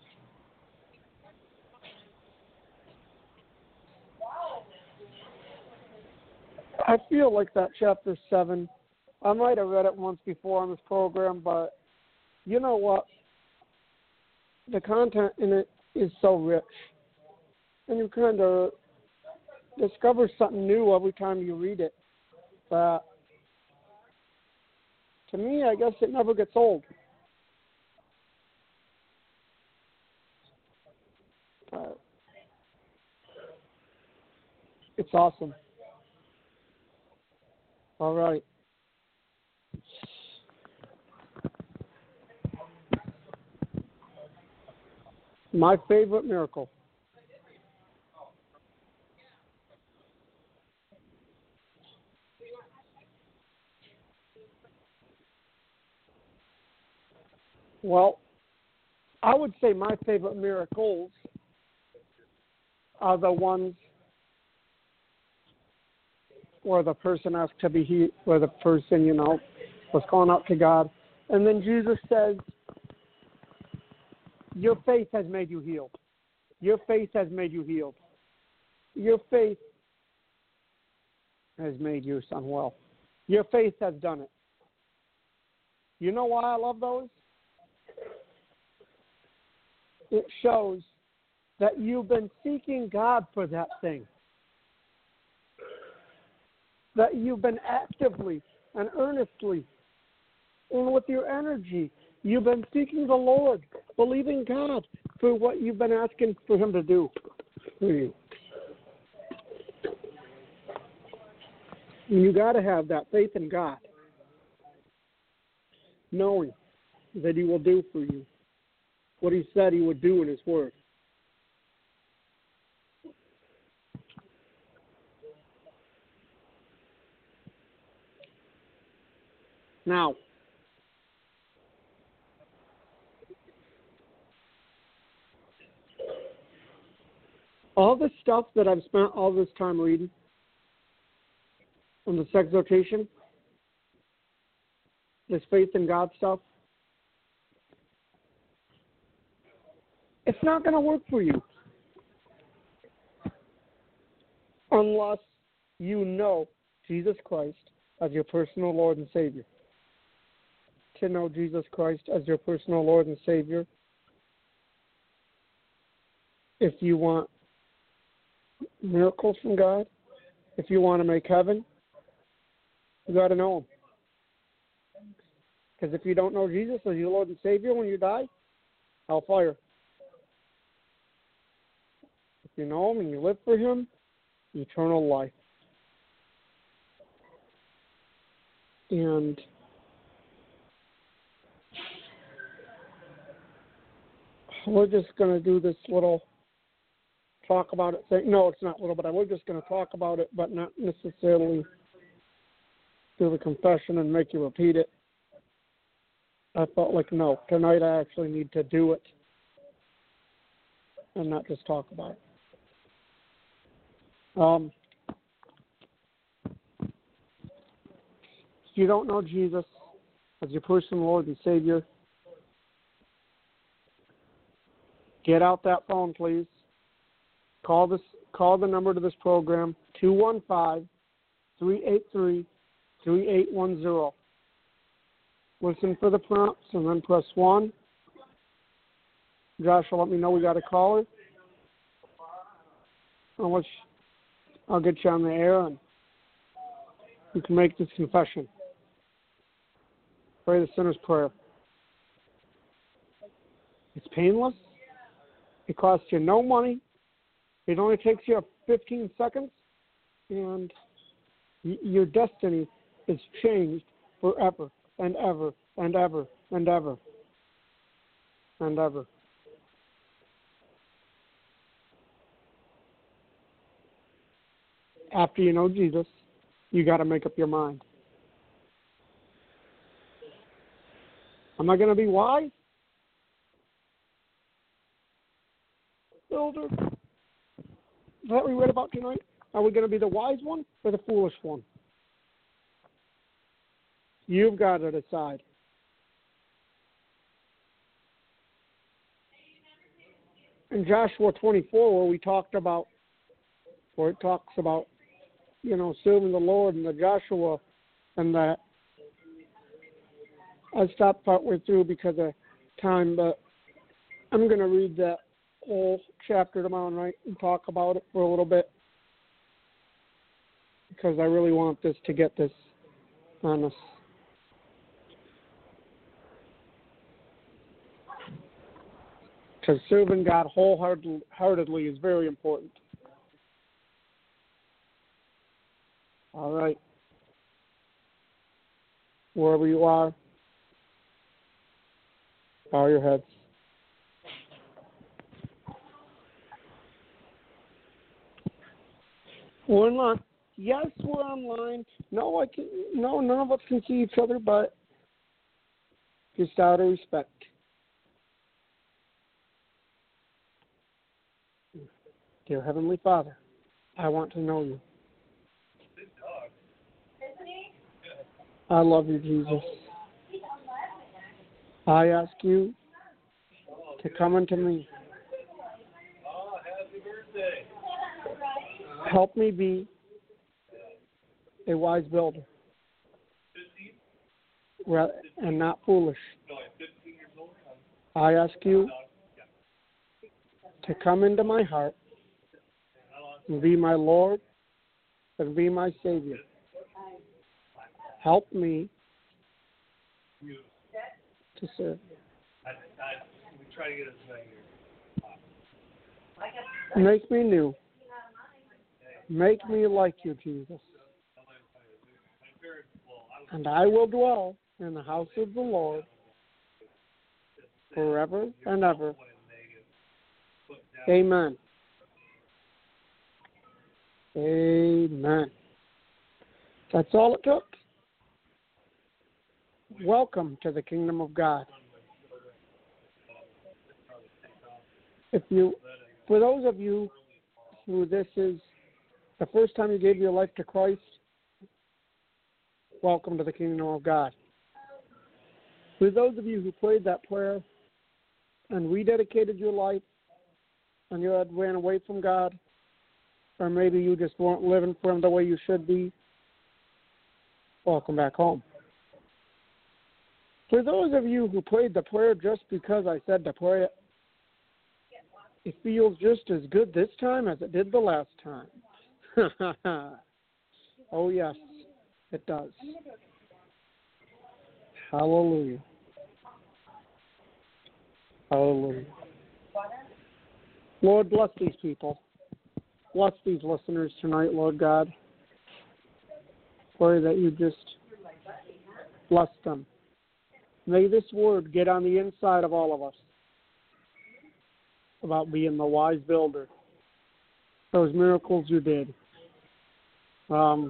I feel like that chapter 7, I might have read it once before on this program, but you know what? The content in it is so rich. And you kind of discover something new every time you read it. But to me, I guess it never gets old. It's awesome. All right. My favorite miracle. Well, I would say my favorite miracles are the ones where the person asked to be healed, where the person, was calling out to God. And then Jesus says, your faith has made you healed. Your faith has made you healed. Your faith has made your son well. Your faith has done it. You know why I love those? It shows that you've been seeking God for that thing. That you've been actively and earnestly and with your energy, you've been seeking the Lord, believing God for what you've been asking for Him to do for you. And you got to have that faith in God, knowing that He will do for you what He said He would do in His Word. Now, all this stuff that I've spent all this time reading on this exhortation, this faith in God stuff, it's not going to work for you unless you know Jesus Christ as your personal Lord and Savior. To know Jesus Christ as your personal Lord and Savior, if you want miracles from God, if you want to make heaven, you got to know Him. Because if you don't know Jesus as your Lord and Savior when you die, hellfire. If you know Him and you live for Him, eternal life. And we're just going to do this little talk about it thing. No, it's not little, but we're just going to talk about it, but not necessarily do the confession and make you repeat it. I felt like, no, tonight I actually need to do it and not just talk about it. If you don't know Jesus as your personal Lord and Savior, get out that phone, please. Call the number to this program, 215-383-3810. Listen for the prompts and then press 1. Josh will let me know we got a caller. I'll get you on the air and you can make this confession. Pray the sinner's prayer. It's painless. It costs you no money. It only takes you 15 seconds, and your destiny is changed forever and ever and ever and ever and ever. After you know Jesus, you got to make up your mind. Am I going to be wise? Builder? Is that what we read about tonight? Are we going to be the wise one or the foolish one? You've got to decide. In Joshua 24, where it talks about, serving the Lord and the Joshua and that, I stopped partway through because of time, but I'm going to read that whole chapter tomorrow night and talk about it for a little bit because I really want this to get this on us. Because serving God wholeheartedly is very important. All right. Wherever you are, bow your heads. We're online. Yes, we're online. No, none of us can see each other, but just out of respect. Dear Heavenly Father, I want to know you. I love you, Jesus. I ask you to come into me. Help me be a wise builder and not foolish. I ask you to come into my heart and be my Lord and be my Savior. Help me to serve you. Make me new. Make me like you, Jesus. And I will dwell in the house of the Lord forever and ever. Amen. Amen. That's all it took. Welcome to the kingdom of God. For those of you who this is the first time you gave your life to Christ, welcome to the kingdom of God. For those of you who prayed that prayer and rededicated your life and you had ran away from God, or maybe you just weren't living for Him the way you should be, welcome back home. For those of you who prayed the prayer just because I said to pray it, it feels just as good this time as it did the last time. Oh, yes, it does. Hallelujah. Hallelujah. Lord, bless these people. Bless these listeners tonight, Lord God. Pray that you just bless them. May this word get on the inside of all of us about being the wise builder. Those miracles you did. And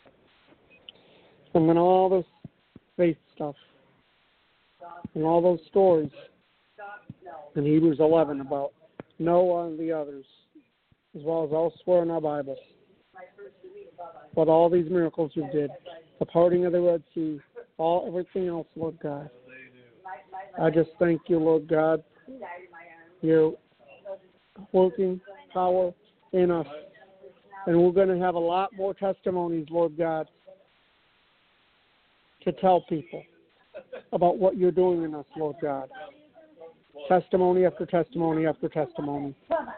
then all this faith stuff. And all those stories in Hebrews 11 about no one of the others, as well as elsewhere in our Bible. But all these miracles you did, the parting of the Red Sea, everything else, Lord God. I just thank you, Lord God, your working power in us. And we're going to have a lot more testimonies, Lord God, to tell people about what you're doing in us, Lord God. Testimony after testimony after testimony.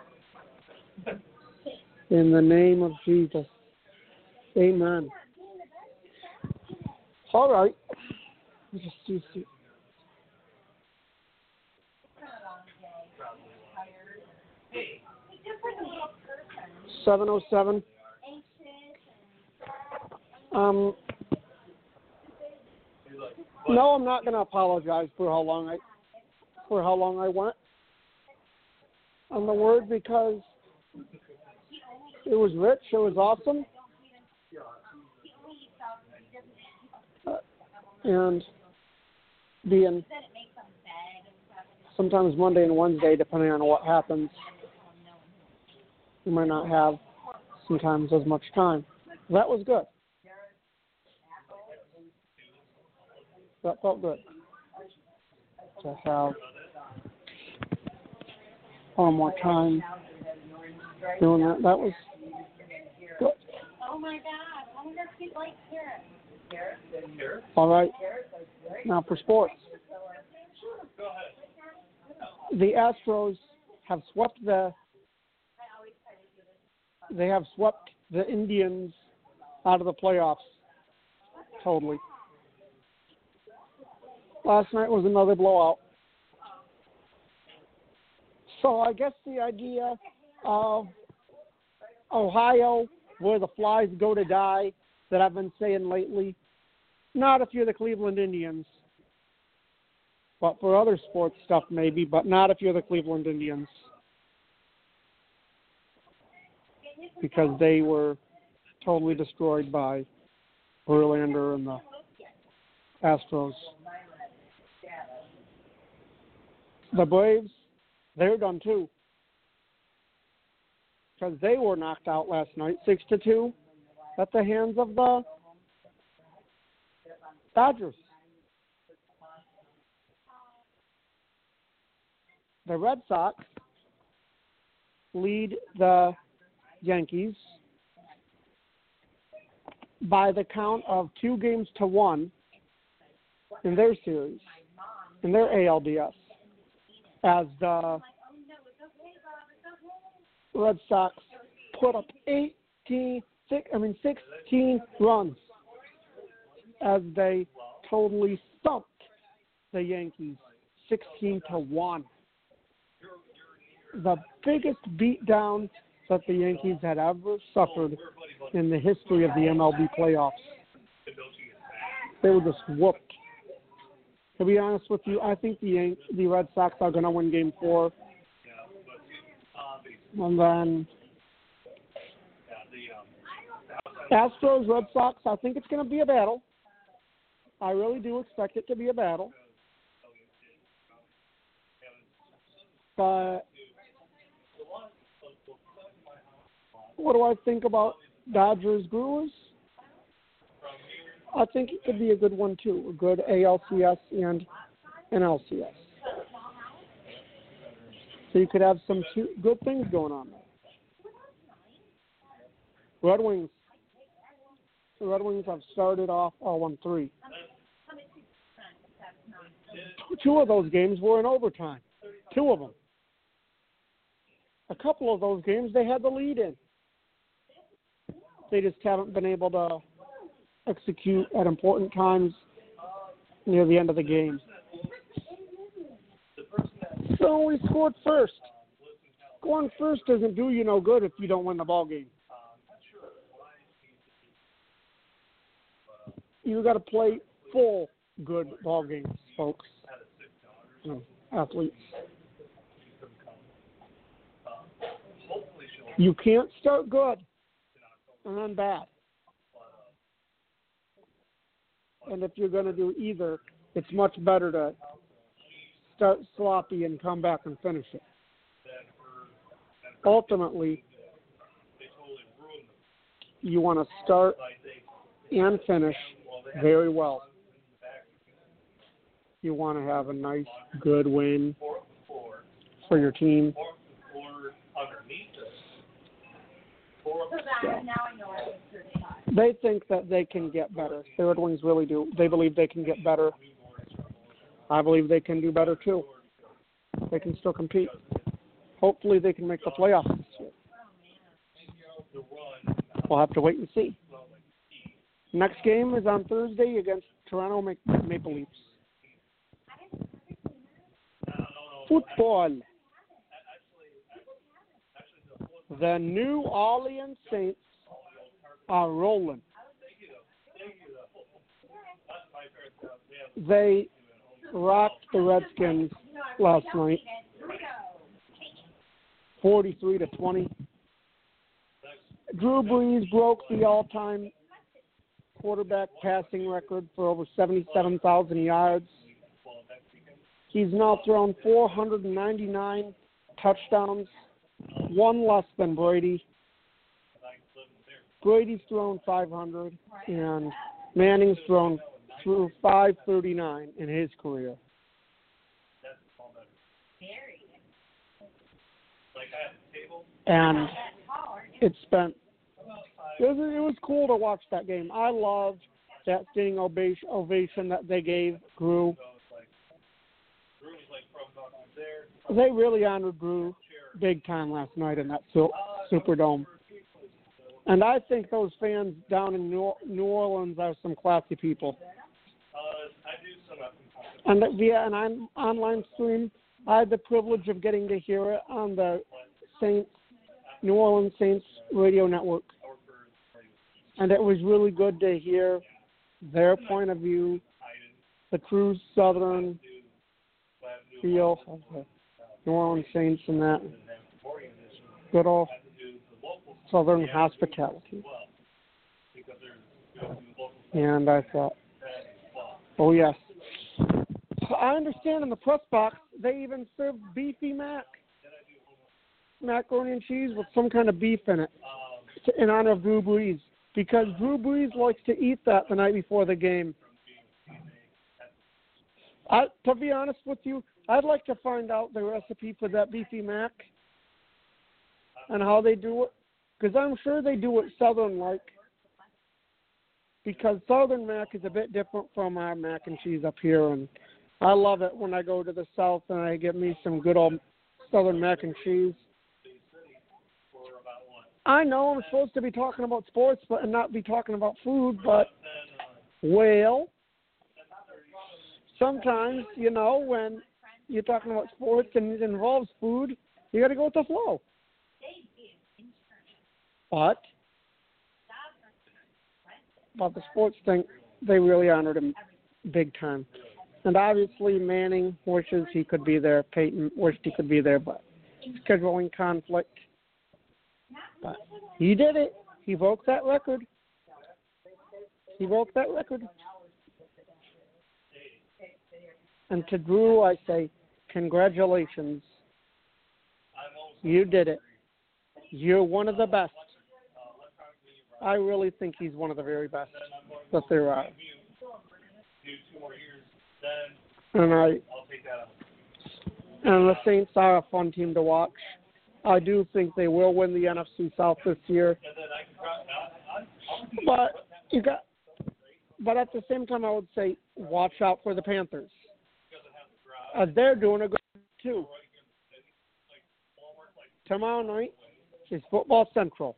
In the name of Jesus. Amen. All right. Just do 7:07. No, I'm not going to apologize for how long I went on the word, because it was rich, it was awesome, and being sometimes Monday and Wednesday, depending on what happens, you might not have sometimes as much time. That was good. That felt good to have one more time doing that. That was good. Oh my God! I wonder if he'd like carrots. All right. Now for sports. The Astros have swept the Indians out of the playoffs totally. Last night was another blowout. So I guess the idea of Ohio, where the flies go to die, that I've been saying lately, not if you're the Cleveland Indians, but for other sports stuff maybe, but not if you're the Cleveland Indians, because they were totally destroyed by Verlander and the Astros. The Braves, they're done too, because they were knocked out last night, 6-2, at the hands of the Dodgers. The Red Sox lead the Yankees by the count of 2-1 in their series, in their ALDS, as the Red Sox put up 16 runs as they totally thumped the Yankees 16-1. The biggest beatdown that the Yankees had ever suffered in the history of the MLB playoffs. They were just whooped. To be honest with you, I think the Red Sox are going to win Game 4. And then Astros, Red Sox, I think it's going to be a battle. I really do expect it to be a battle. But what do I think about Dodgers Brewers? I think it could be a good one too, a good ALCS and an LCS. So you could have some good things going on there. Red Wings. The Red Wings have started off 0-3. Two of those games were in overtime. Two of them. A couple of those games they had the lead in. They just haven't been able to execute at important times near the end of the game. So we scored first. Scoring first doesn't do you no good if you don't win the ball game. You got to play full good ball games, folks. Athletes. You can't start good and then bad. And if you're going to do either, it's much better to start sloppy and come back and finish it. ultimately, you want to start and finish very well. You want to have a nice, good win for your team. So, they think that they can get better. The Red Wings really do. They believe they can get better. I believe they can do better too. They can still compete. Hopefully they can make the playoffs this year. We'll have to wait and see. Next game is on Thursday against Toronto Maple Leafs. Football. The New Orleans Saints are rolling. They rocked the Redskins last night, 43-20. Drew Brees broke the all-time quarterback passing record for over 77,000 yards. He's now thrown 499 touchdowns, one less than Brady. Brady's thrown 500, and Manning's thrown through 539 in his career. And it was cool to watch that game. I loved that standing ovation that they gave Drew. They really honored Drew big time last night in that Superdome. And I think those fans down in New Orleans are some classy people. And via an online stream, I had the privilege of getting to hear it on the New Orleans Saints radio network. And it was really good to hear their point of view, the true Southern feel of the New Orleans Saints and that good old Southern hospitality. And I thought, oh, yes. I understand in the press box they even serve beefy macaroni and cheese with some kind of beef in it in honor of Drew Brees, because Drew Brees likes to eat that the night before the game. To be honest with you, I'd like to find out the recipe for that beefy mac and how they do it, because I'm sure they do it Southern-like, because Southern mac is a bit different from our mac and cheese up here, and I love it when I go to the South and I get me some good old Southern mac and cheese. I know I'm supposed to be talking about sports and not be talking about food, but, well, sometimes, when you're talking about sports and it involves food, you got to go with the flow. But the sports thing, they really honored him big time. And obviously Manning wishes he could be there. Peyton wished he could be there, but scheduling conflict. But he did it. He broke that record. And to Drew, I say, congratulations. You did it. You're one of the best. I really think he's one of the very best that there are. And the Saints are a fun team to watch. I do think they will win the NFC South this year. But at the same time, I would say watch out for the Panthers. They're doing a good too. Tomorrow night is Football Central.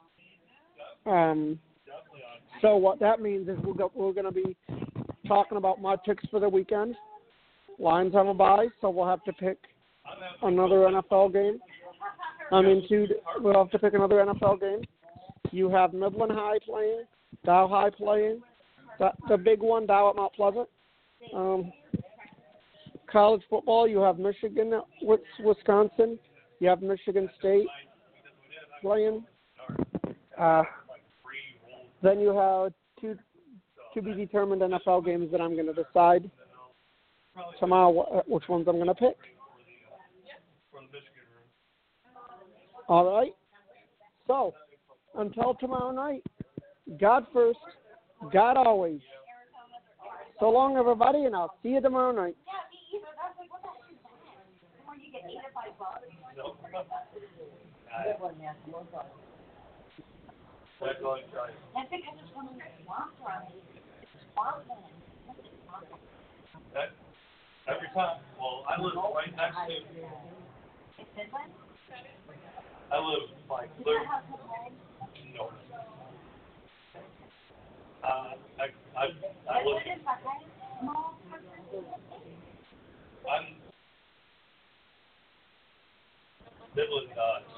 So what that means is we're going to be talking about my picks for the weekend. Lions on a bye, so we'll have to pick another NFL game. We'll have to pick another NFL game. You have Midland High playing, Dow High playing, the big one, Dow at Mount Pleasant. College football, you have Michigan at Wisconsin. You have Michigan State playing. Then you have two to be determined NFL games that I'm going to decide tomorrow which ones I'm going to pick. All right? So, until tomorrow night, God first, God always. So long, everybody, and I'll see you tomorrow night. Yeah, me either. That's like, what the heck is that? Where you get eaten by bugs? That's because it's one of the swamps around here. It's swampland. Every time. Well, I live right next to. It's Midland? I live like Is that literally. how it's called? No. I What live. is that? That is small person? I'm. Midland,